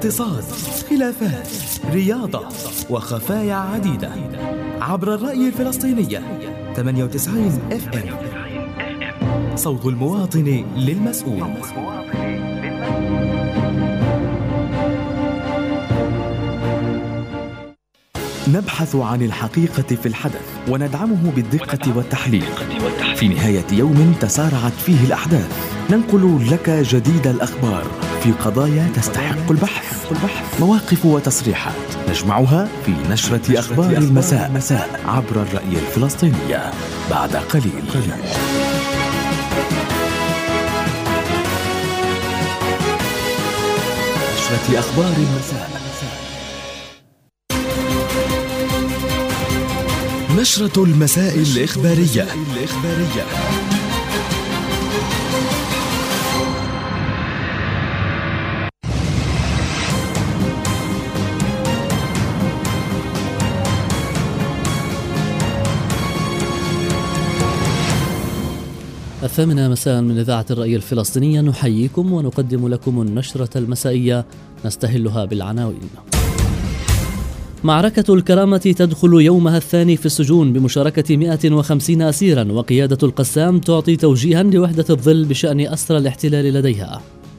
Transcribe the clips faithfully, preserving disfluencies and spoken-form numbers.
اقتصاد، خلافات، رياضة وخفايا عديدة عبر الرأي الفلسطينية. ثمانية وتسعين اف ام، صوت المواطن للمسؤول. نبحث عن الحقيقة في الحدث وندعمه بالدقة والتحليل. في نهاية يوم تسارعت فيه الأحداث ننقل لك جديد الأخبار في قضايا تستحق البحث، مواقف وتصريحات نجمعها في نشرة أخبار المساء مساء عبر الرأي الفلسطينية. بعد قليل نشرة أخبار المساء، نشرة المساء الإخبارية. الثامنة مساء من إذاعة الرأي الفلسطينية، نحييكم ونقدم لكم النشرة المسائية نستهلها بالعناوين. معركة الكرامة تدخل يومها الثاني في السجون بمشاركة مئة وخمسين أسيرا، وقيادة القسام تعطي توجيها لوحدة الظل بشأن أسرى الاحتلال لديها.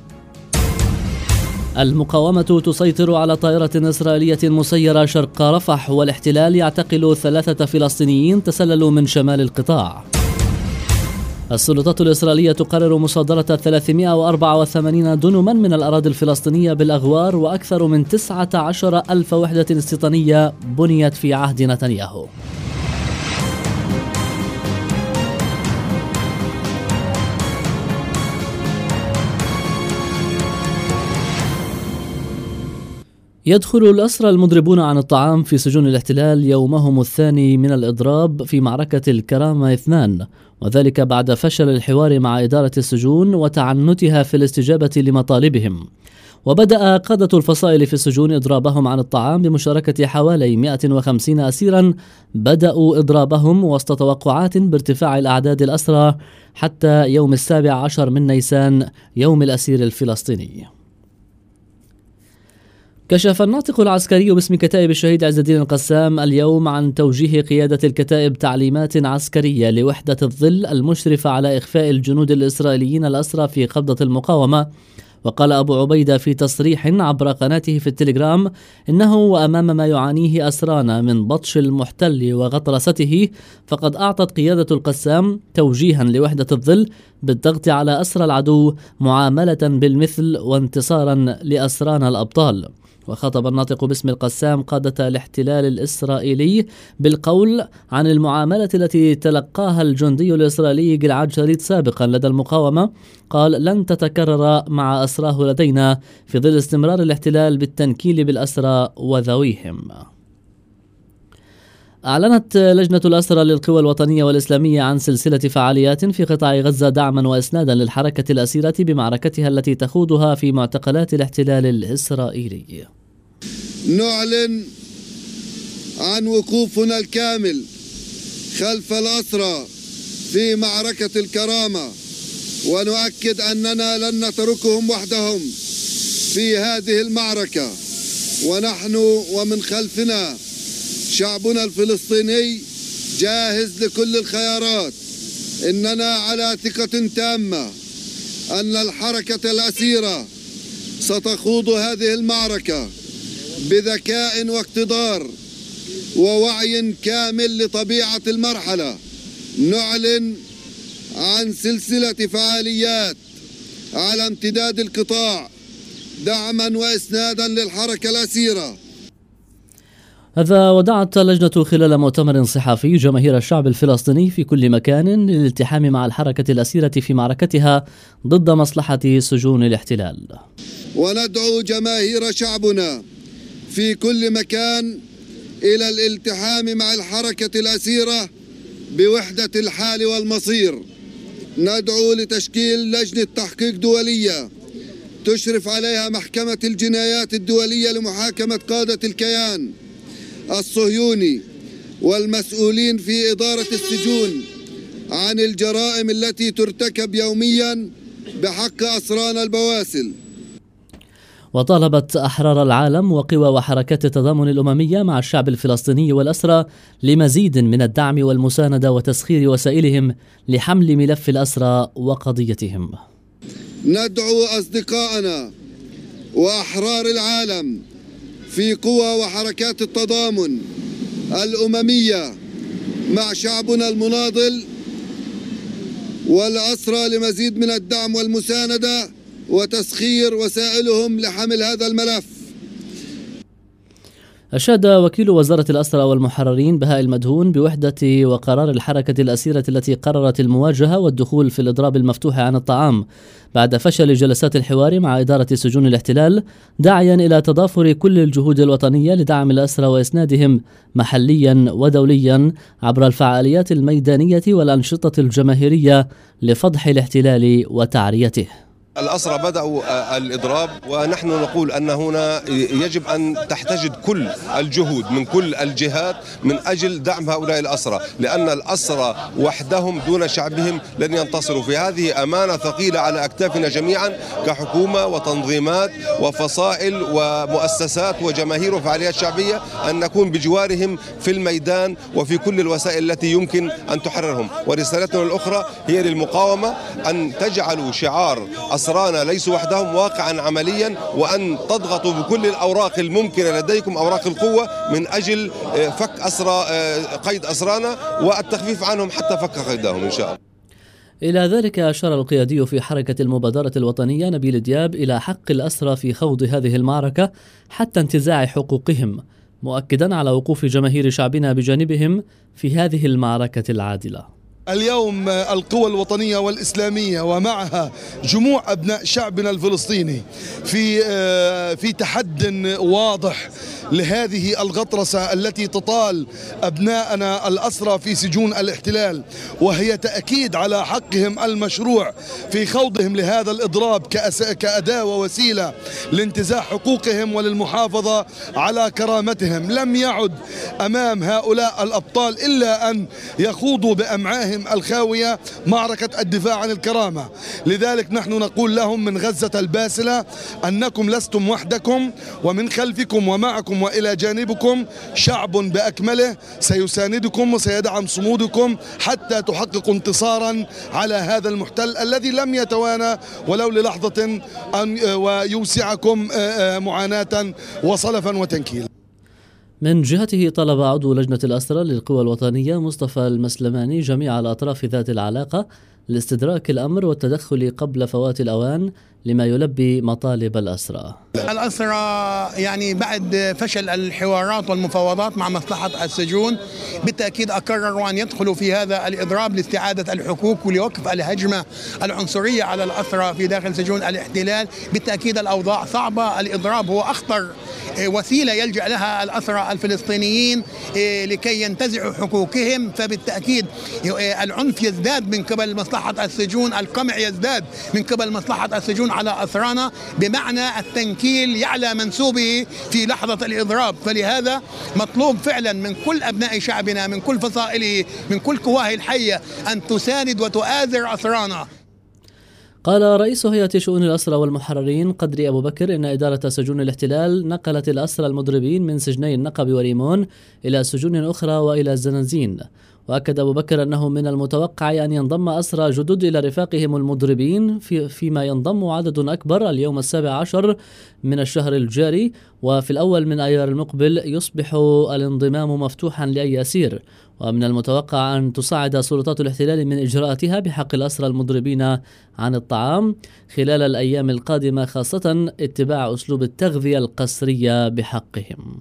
المقاومة تسيطر على طائرة إسرائيلية مسيرة شرق رفح، والاحتلال يعتقل ثلاثة فلسطينيين تسللوا من شمال القطاع. السلطات الإسرائيلية تقرر مصادرة ثلاثمئة وأربعة وثمانين دنما من الأراضي الفلسطينية بالأغوار، وأكثر من تسعة عشر ألف وحدة استيطانية بنيت في عهد نتنياهو. يدخل الأسرى المضربون عن الطعام في سجون الاحتلال يومهم الثاني من الإضراب في معركة الكرامة اثنان، وذلك بعد فشل الحوار مع إدارة السجون وتعنتها في الاستجابة لمطالبهم. وبدأ قادة الفصائل في السجون إضرابهم عن الطعام بمشاركة حوالي مئة وخمسين أسيرا بدأوا إضرابهم وسط توقعات بارتفاع الأعداد الأسرى حتى يوم السابع عشر من نيسان يوم الأسير الفلسطيني. كشف الناطق العسكري باسم كتائب الشهيد عز الدين القسام اليوم عن توجيه قيادة الكتائب تعليمات عسكرية لوحدة الظل المشرفة على إخفاء الجنود الإسرائيليين الأسرى في قبضة المقاومة. وقال أبو عبيدة في تصريح عبر قناته في التليجرام إنه وأمام ما يعانيه أسرانا من بطش المحتل وغطرسته، فقد أعطت قيادة القسام توجيها لوحدة الظل بالضغط على أسرى العدو معاملة بالمثل وانتصارا لأسرانا الأبطال. وخاطب الناطق باسم القسام قادة الاحتلال الإسرائيلي بالقول عن المعاملة التي تلقاها الجندي الإسرائيلي جلعاد شريط سابقا لدى المقاومة. قال لن تتكرر مع أسراه لدينا في ظل استمرار الاحتلال بالتنكيل بالأسرى وذويهم. أعلنت لجنة الأسرى للقوى الوطنية والإسلامية عن سلسلة فعاليات في قطاع غزة دعما وإسنادا للحركة الأسيرة بمعركتها التي تخوضها في معتقلات الاحتلال الإسرائيلي. نعلن عن وقوفنا الكامل خلف الأسرى في معركة الكرامة، ونؤكد أننا لن نتركهم وحدهم في هذه المعركة، ونحن ومن خلفنا شعبنا الفلسطيني جاهز لكل الخيارات. إننا على ثقة تامة أن الحركة الأسيرة ستخوض هذه المعركة بذكاء واقتدار ووعي كامل لطبيعة المرحلة. نعلن عن سلسلة فعاليات على امتداد القطاع دعما وإسنادا للحركة الأسيرة. هذا ودعت اللجنة خلال مؤتمر صحفي جماهير الشعب الفلسطيني في كل مكان للالتحام مع الحركة الأسيرة في معركتها ضد مصلحة سجون الاحتلال. وندعو جماهير شعبنا في كل مكان إلى الالتحام مع الحركة الأسيرة بوحدة الحال والمصير. ندعو لتشكيل لجنة تحقيق دولية تشرف عليها محكمة الجنايات الدولية لمحاكمة قادة الكيان الصهيوني والمسؤولين في إدارة السجون عن الجرائم التي ترتكب يوميا بحق أسرانا البواسل. وطالبت أحرار العالم وقوى وحركات التضامن الأممية مع الشعب الفلسطيني والأسرى لمزيد من الدعم والمساندة وتسخير وسائلهم لحمل ملف الأسرى وقضيتهم. ندعو أصدقائنا وأحرار العالم في قوى وحركات التضامن الأممية مع شعبنا المناضل والأسرى لمزيد من الدعم والمساندة وتسخير وسائلهم لحمل هذا الملف. أشاد وكيل وزارة الأسرى والمحررين بهاء المدهون بوحدة وقرار الحركة الأسيرة التي قررت المواجهة والدخول في الإضراب المفتوح عن الطعام بعد فشل جلسات الحوار مع إدارة سجون الاحتلال، داعيا إلى تضافر كل الجهود الوطنية لدعم الأسرى وإسنادهم محليا ودوليا عبر الفعاليات الميدانية والأنشطة الجماهيرية لفضح الاحتلال وتعريته. الأسرى بدأوا الإضراب، ونحن نقول أن هنا يجب أن تحتشد كل الجهود من كل الجهات من أجل دعم هؤلاء الأسرى، لأن الأسرى وحدهم دون شعبهم لن ينتصروا. في هذه أمانة ثقيلة على أكتافنا جميعا كحكومة وتنظيمات وفصائل ومؤسسات وجماهير وفعاليات شعبية، أن نكون بجوارهم في الميدان وفي كل الوسائل التي يمكن أن تحررهم. ورسالتنا الأخرى هي للمقاومة أن تجعلوا شعار أسرانا ليسوا وحدهم واقعا عمليا، وأن تضغطوا بكل الأوراق الممكنة لديكم، أوراق القوة، من أجل فك أسرى قيد أسرانا والتخفيف عنهم حتى فك قيدهم إن شاء الله. إلى ذلك أشار القيادي في حركة المبادرة الوطنية نبيل دياب إلى حق الأسرى في خوض هذه المعركة حتى انتزاع حقوقهم، مؤكدا على وقوف جماهير شعبنا بجانبهم في هذه المعركة العادلة. اليوم القوى الوطنية والإسلامية ومعها جموع أبناء شعبنا الفلسطيني في في تحد واضح لهذه الغطرسة التي تطال أبناءنا الأسرى في سجون الاحتلال، وهي تأكيد على حقهم المشروع في خوضهم لهذا الإضراب كأداة ووسيلة لانتزاع حقوقهم وللمحافظة على كرامتهم. لم يعد أمام هؤلاء الأبطال إلا أن يخوضوا بأمعائهم الخاوية معركة الدفاع عن الكرامة. لذلك نحن نقول لهم من غزة الباسلة أنكم لستم وحدكم، ومن خلفكم ومعكم وإلى جانبكم شعب بأكمله سيساندكم وسيدعم صمودكم حتى تحققوا انتصارا على هذا المحتل الذي لم يتوانى ولو للحظة أن ويوسعكم معاناة وصلفا وتنكيلا. من جهته طلب عضو لجنة الأسرى للقوى الوطنية مصطفى المسلماني جميع الأطراف ذات العلاقة لاستدراك الأمر والتدخل قبل فوات الأوان لما يلبي مطالب الأسرى. الأسرى يعني بعد فشل الحوارات والمفاوضات مع مصلحة السجون بالتأكيد أقرروا أن يدخلوا في هذا الإضراب لاستعادة الحقوق ولوقف الهجمة العنصرية على الأسرى في داخل سجون الاحتلال. بالتأكيد الأوضاع صعبة، الإضراب هو أخطر وسيلة يلجأ لها الأسرى الفلسطينيين لكي ينتزعوا حقوقهم، فبالتأكيد العنف يزداد من قبل مصلحة السجون، القمع يزداد من قبل مصلحة السجون على أسرانا، بمعنى التنكيل يعلى منسوبه في لحظة الإضراب. فلهذا مطلوب فعلا من كل أبناء شعبنا، من كل فصائله، من كل قواه الحية أن تساند وتؤازر أسرانا. قال رئيس هيئة شؤون الأسرى والمحررين قدري أبو بكر إن إدارة سجون الاحتلال نقلت الأسرى المضربين من سجني النقب وريمون إلى سجون أخرى وإلى الزنازين. وأكد أبو بكر أنه من المتوقع أن ينضم أسرى جدد إلى رفاقهم المضربين في فيما ينضم عدد أكبر اليوم السابع عشر من الشهر الجاري، وفي الأول من أيار المقبل يصبح الانضمام مفتوحا لأي أسير. ومن المتوقع أن تصعد سلطات الاحتلال من إجراءاتها بحق الأسرى المضربين عن الطعام خلال الأيام القادمة، خاصة اتباع أسلوب التغذية القسرية بحقهم.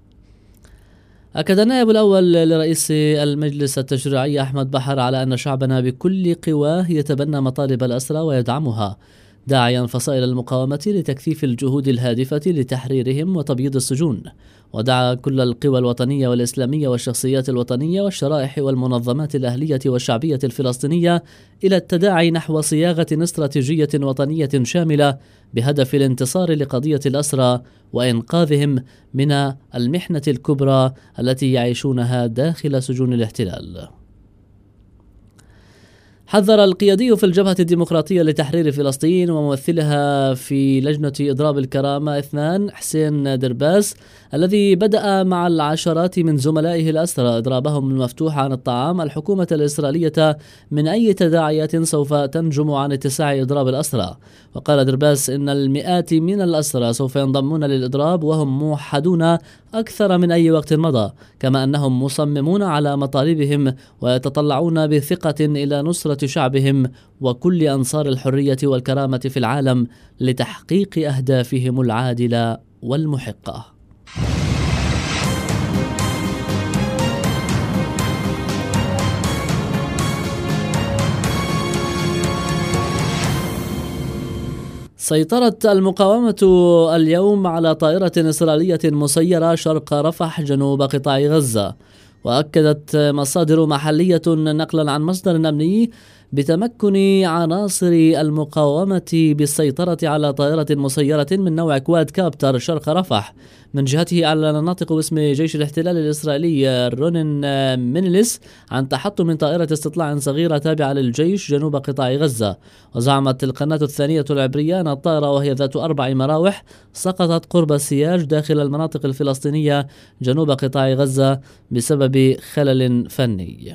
أكد النائب الأول لرئيس المجلس التشريعي أحمد بحر على أن شعبنا بكل قواه يتبنى مطالب الأسرى ويدعمها، داعيا فصائل المقاومة لتكثيف الجهود الهادفة لتحريرهم وتبييض السجون. ودعا كل القوى الوطنية والإسلامية والشخصيات الوطنية والشرائح والمنظمات الأهلية والشعبية الفلسطينية إلى التداعي نحو صياغة استراتيجية وطنية شاملة بهدف الانتصار لقضية الأسرى وإنقاذهم من المحنة الكبرى التي يعيشونها داخل سجون الاحتلال. حذر القيادي في الجبهة الديمقراطية لتحرير فلسطين وممثلها في لجنة إضراب الكرامة اثنان حسين درباس الذي بدأ مع العشرات من زملائه الأسرى إضرابهم المفتوح عن الطعام الحكومة الإسرائيلية من أي تداعيات سوف تنجم عن اتساع إضراب الأسرى. وقال درباس إن المئات من الأسرى سوف ينضمون للإضراب وهم موحدون أكثر من أي وقت مضى، كما أنهم مصممون على مطالبهم ويتطلعون بثقة إلى نصرة شعبهم وكل أنصار الحرية والكرامة في العالم لتحقيق أهدافهم العادلة والمحقة. سيطرت المقاومة اليوم على طائرة إسرائيلية مسيرة شرق رفح جنوب قطاع غزة. وأكدت مصادر محلية نقلا عن مصدر أمني بتمكن عناصر المقاومة بالسيطرة على طائرة مسيرة من نوع كواد كابتر شرق رفح. من جهته أعلن الناطق باسم جيش الاحتلال الإسرائيلي رونن مينيلس عن تحطم من طائرة استطلاع صغيرة تابعة للجيش جنوب قطاع غزة. وزعمت القناة الثانية العبرية أن الطائرة وهي ذات أربع مراوح سقطت قرب السياج داخل المناطق الفلسطينية جنوب قطاع غزة بسبب خلل فني.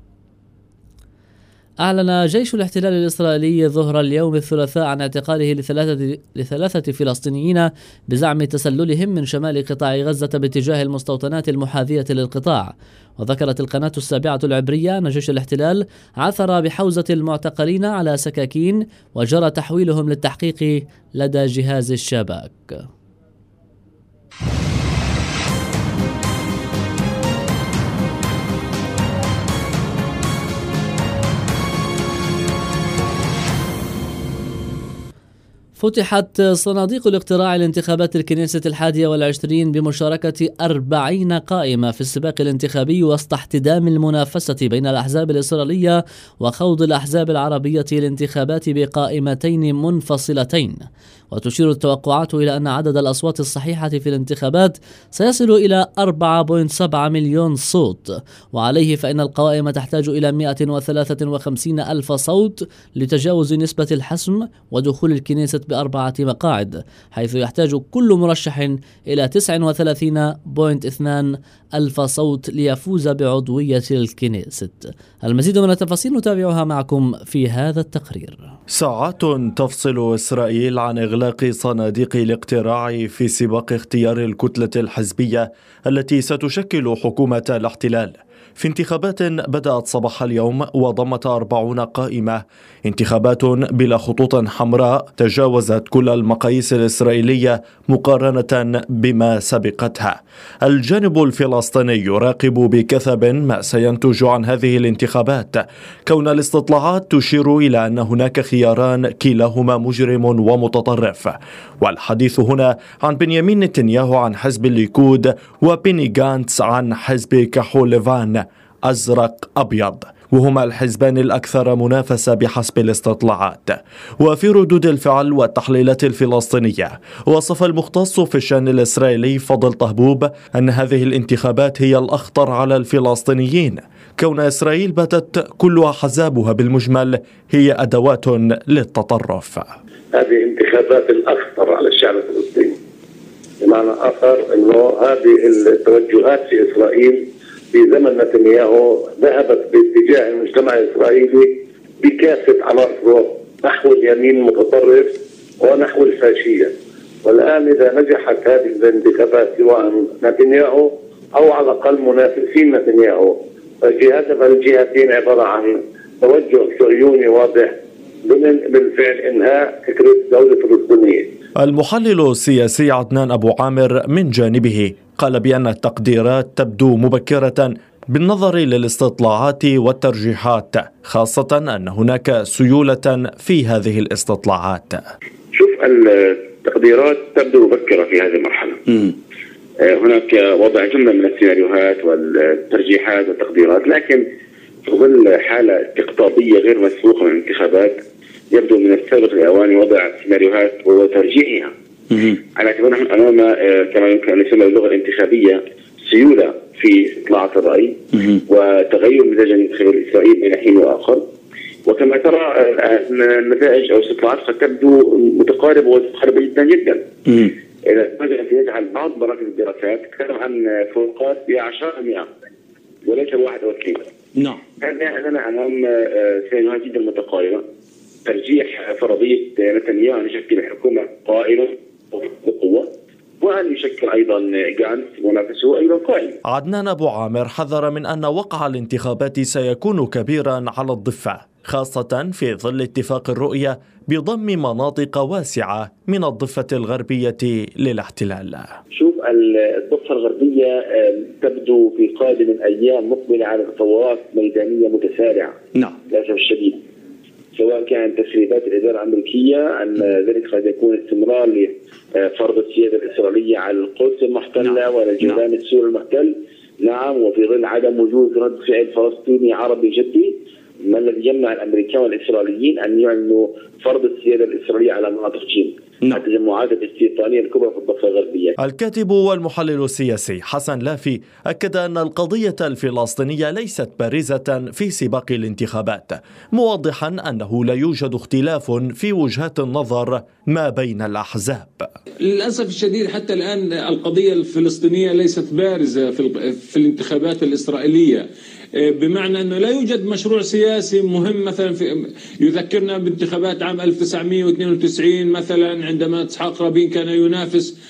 أعلن جيش الاحتلال الإسرائيلي ظهر اليوم الثلاثاء عن اعتقاله لثلاثة, لثلاثة فلسطينيين بزعم تسللهم من شمال قطاع غزة باتجاه المستوطنات المحاذية للقطاع. وذكرت القناة السابعة العبرية أن جيش الاحتلال عثر بحوزة المعتقلين على سكاكين وجرى تحويلهم للتحقيق لدى جهاز الشباك. فتحت صناديق الاقتراع لانتخابات الكنيسة الحادية والعشرين بمشاركة أربعين قائمة في السباق الانتخابي وسط احتدام المنافسة بين الأحزاب الإسرائيلية وخوض الأحزاب العربية الانتخابات بقائمتين منفصلتين. وتشير التوقعات إلى أن عدد الأصوات الصحيحة في الانتخابات سيصل إلى أربعة فاصلة سبعة مليون صوت، وعليه فإن القوائم تحتاج إلى مئة وثلاثة وخمسين ألف صوت لتجاوز نسبة الحسم ودخول الكنيسة بأربعة مقاعد، حيث يحتاج كل مرشح إلى تسعة وثلاثين فاصلة اثنين ألف صوت ليفوز بعضوية الكنيسة. المزيد من التفاصيل نتابعها معكم في هذا التقرير. ساعات تفصل إسرائيل عن إغلاق صناديق الاقتراع في سباق اختيار الكتلة الحزبية التي ستشكل حكومة الاحتلال في انتخابات بدأت صباح اليوم وضمت أربعون قائمة، انتخابات بلا خطوط حمراء تجاوزت كل المقاييس الإسرائيلية مقارنة بما سبقتها. الجانب الفلسطيني يراقب بكثب ما سينتج عن هذه الانتخابات، كون الاستطلاعات تشير إلى أن هناك خياران كلاهما مجرم ومتطرف. والحديث هنا عن بنيامين نتنياهو عن حزب الليكود وبيني غانتس عن حزب كحول ليفان أزرق أبيض، وهما الحزبان الأكثر منافسة بحسب الاستطلاعات. وفي ردود الفعل والتحليلات الفلسطينية، وصف المختص في الشأن الإسرائيلي فضل طهبوب أن هذه الانتخابات هي الأخطر على الفلسطينيين، كون إسرائيل باتت كل أحزابها بالمجمل هي أدوات للتطرف. هذه انتخابات الأخطر على الشعب الفلسطيني، بمعنى آخر أنه هذه التوجهات في إسرائيل في زمن نتنياهو ذهبت باتجاه المجتمع الإسرائيلي بكافة عناصره نحو اليمين المتطرف ونحو الفاشية. والآن إذا نجحت هذه الانتخابات سواء نتنياهو أو على الأقل منافسين نتنياهو، فالجهتين عبارة عن توجه صهيوني واضح بالفعل إنهاء فكرة دولة فلسطينية. المحلل السياسي عدنان أبو عامر من جانبه قال بأن التقديرات تبدو مبكرة بالنظر للاستطلاعات والترجيحات، خاصة أن هناك سيولة في هذه الاستطلاعات. شوف، التقديرات تبدو مبكرة في هذه المرحلة. م. هناك وضع جملة من السيناريوهات والترجيحات والتقديرات، لكن في ظل حالة استقطابية غير مسبوقة من الانتخابات يبدو من السابق لأوان وضع سيناريوهات وترجيحها، على اعتبار نحن أمام آه كما يمكن أن نسمى باللغة الانتخابية سيولة في استطلاعات الرأي وتغير مزاج الانتخابي الإسرائيلي بين حين وآخر. وكما ترى النتائج أو استطلاعات قد تبدو متقاربة ومتقاربة جدا جدا. إذا مثلا يجعل بعض مراكز الدراسات تتكلم عن فروقات بعشرة مئة وليس واحد أو اثنين. نعم. أننا أمام سيناريوهات جدا متقاربة. ترجيح فرضية نتنياهو أن يشكل حكومة قائمة بقوة، وأن يشكل أيضا جانس منافسه أيضا قائم. عدنان أبو عامر حذر من أن وقع الانتخابات سيكون كبيرا على الضفة، خاصة في ظل اتفاق الرؤية بضم مناطق واسعة من الضفة الغربية للاحتلال. شوف الضفة الغربية تبدو في قادم الأيام مقبلة على تطورات ميدانية متسارعة. نعم. للأسف الشديد، سواء كان تسريبات الإدارة الأمريكية أن ذلك قد يكون استمرار لفرض السيادة الإسرائيلية على القدس المحتلة نعم. وعلى الجولان السوري المحتل. نعم. وفي ظل عدم وجود رد فعل فلسطيني عربي جدي، ما الذي يمنع الأمريكان والإسرائيليين أن يعلنوا فرض السيادة الإسرائيلية على مناطق جيم التجمعات الاستيطانية الكبرى في الضفة الغربية. الكاتب والمحلل السياسي حسن لافي أكد أن القضية الفلسطينية ليست بارزة في سباق الانتخابات، موضحا أنه لا يوجد اختلاف في وجهات النظر ما بين الأحزاب. للأسف الشديد حتى الآن القضية الفلسطينية ليست بارزة في الانتخابات الإسرائيلية، بمعنى أنه لا يوجد مشروع سياسي مهم. مثلا في يذكرنا بانتخابات عام ألف وتسعمئة واثنين وتسعين مثلا، عندما إسحاق رابين كان ينافس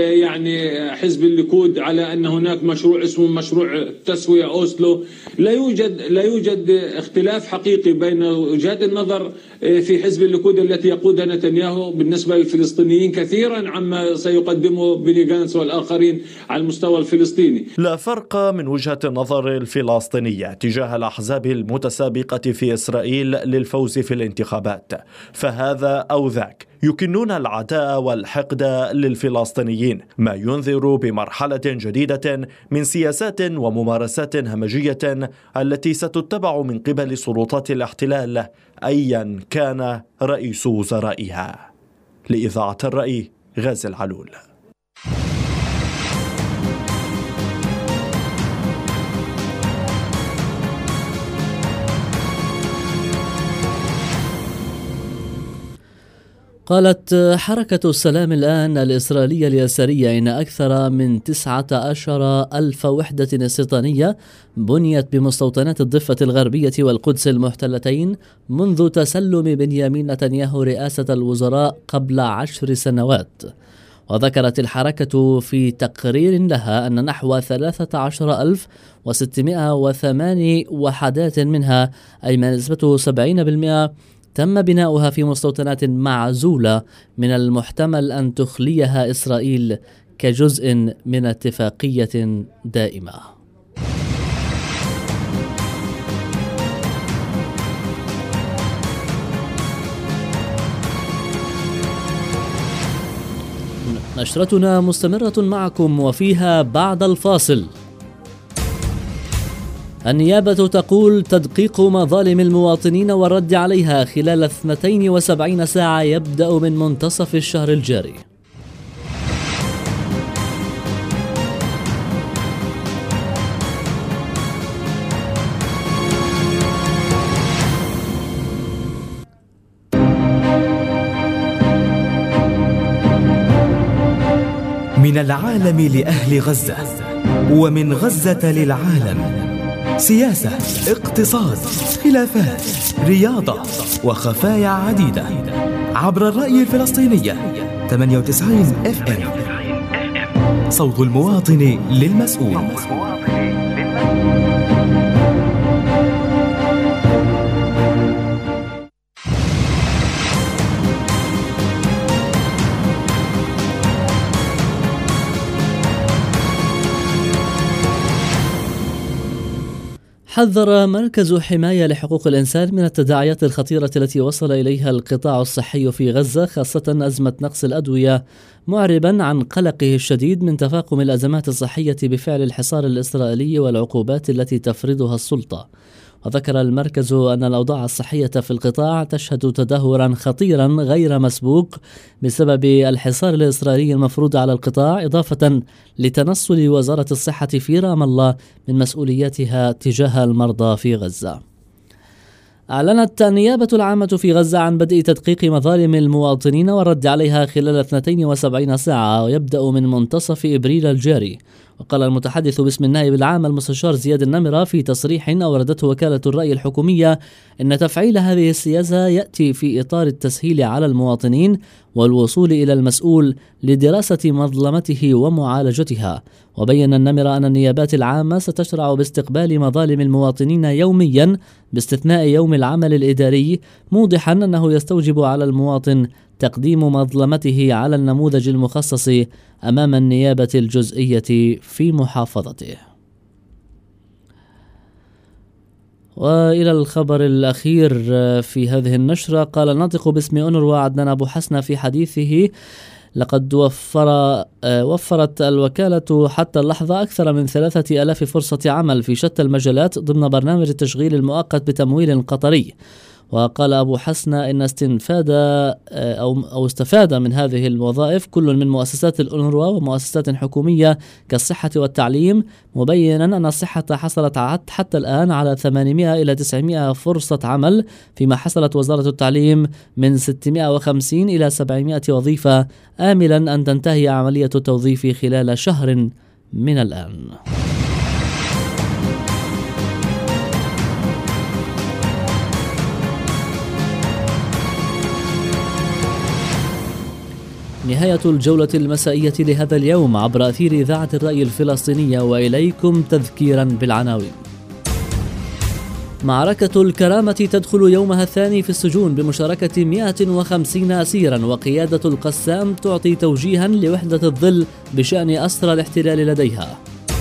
يعني حزب الليكود على أن هناك مشروع اسمه مشروع تسوية أوسلو. لا يوجد لا يوجد اختلاف حقيقي بين وجهات النظر في حزب الليكود التي يقودها نتنياهو بالنسبة للفلسطينيين كثيرا عما سيقدمه بني جانس والآخرين على المستوى الفلسطيني. لا فرق من وجهة النظر الفلسطينية تجاه الأحزاب المتسابقة في إسرائيل للفوز في الانتخابات، فهذا أو ذاك يكنون العداء والحقد للفلسطينيين، ما ينذر بمرحلة جديدة من سياسات وممارسات همجية التي ستتبع من قبل سلطات الاحتلال أيا كان رئيس وزرائها. لإذاعة الرأي، غازي العلول. قالت حركة السلام الآن الإسرائيلية اليسارية إن أكثر من تسعة عشر ألف وحدة استيطانية بنيت بمستوطنات الضفة الغربية والقدس المحتلتين منذ تسلم بنيامين نتنياهو رئاسة الوزراء قبل عشر سنوات. وذكرت الحركة في تقرير لها أن نحو ثلاثة عشر ألف وستمائة وثمانية وحدات منها، أي ما نسبته سبعين بالمئة، تم بناؤها في مستوطنات معزولة من المحتمل أن تخليها إسرائيل كجزء من اتفاقية دائمة. نشرتنا مستمرة معكم وفيها بعد الفاصل. النيابة تقول تدقيق مظالم المواطنين والرد عليها خلال اثنتين وسبعين ساعة يبدأ من منتصف الشهر الجاري. من العالم لأهل غزة، ومن غزة للعالم. سياسة، اقتصاد، خلافات، رياضة، وخفايا عديدة عبر الرأي الفلسطينية. ثمانية وتسعين إف إم، صوت المواطن للمسؤول. حذر مركز حماية لحقوق الإنسان من التداعيات الخطيرة التي وصل إليها القطاع الصحي في غزة، خاصة أزمة نقص الأدوية، معربا عن قلقه الشديد من تفاقم الأزمات الصحية بفعل الحصار الإسرائيلي والعقوبات التي تفرضها السلطة. وذكر المركز أن الأوضاع الصحية في القطاع تشهد تدهورا خطيرا غير مسبوق بسبب الحصار الإسرائيلي المفروض على القطاع، إضافة لتنصل وزارة الصحة في رام الله من مسؤولياتها تجاه المرضى في غزة. أعلنت النيابة العامة في غزة عن بدء تدقيق مظالم المواطنين والرد عليها خلال اثنتين وسبعين ساعة ويبدأ من منتصف إبريل الجاري. وقال المتحدث باسم النائب العام المستشار زياد النمرة في تصريح أوردته وكالة الرأي الحكومية إن تفعيل هذه السياسة يأتي في إطار التسهيل على المواطنين والوصول إلى المسؤول لدراسة مظلمته ومعالجتها. وبين النمرة أن النيابات العامة ستشرع باستقبال مظالم المواطنين يوميا باستثناء يوم العمل الإداري، موضحا أنه يستوجب على المواطن تقديم مظلمته على النموذج المخصص أمام النيابة الجزئية في محافظته. وإلى الخبر الأخير في هذه النشرة، قال الناطق باسم أونروا عدنان أبو حسنة في حديثه: لقد وفر وفرت الوكالة حتى اللحظة أكثر من ثلاثة آلاف فرصة عمل في شتى المجالات ضمن برنامج التشغيل المؤقت بتمويل قطري. وقال أبو حسنة إن استنفاد أو أو استفاد من هذه الوظائف كل من مؤسسات الأونروا ومؤسسات حكومية كالصحة والتعليم، مبينا أن الصحة حصلت حتى الآن على ثمانمائة إلى تسعمائة فرصة عمل، فيما حصلت وزارة التعليم من ستمائة وخمسين إلى سبعمائة وظيفة، آملا أن تنتهي عملية التوظيف خلال شهر من الآن. نهاية الجولة المسائية لهذا اليوم عبر أثير إذاعة الرأي الفلسطينية، وإليكم تذكيرا بالعناوين. معركة الكرامة تدخل يومها الثاني في السجون بمشاركة مئة وخمسين أسيرا، وقيادة القسام تعطي توجيها لوحدة الظل بشأن أسرى الاحتلال لديها.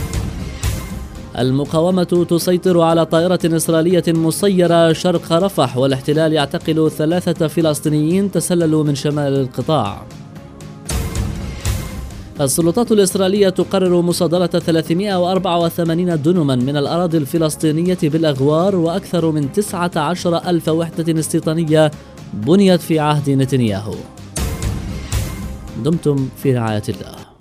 المقاومة تسيطر على طائرة إسرائيلية مسيرة شرق رفح، والاحتلال يعتقل ثلاثة فلسطينيين تسللوا من شمال القطاع. السلطات الإسرائيلية تقرر مصادرة ثلاثمائة وأربعة وثمانين دنما من الأراضي الفلسطينية بالأغوار، وأكثر من تسعة عشر ألف وحدة استيطانية بنيت في عهد نتنياهو. دمتم في رعاية الله.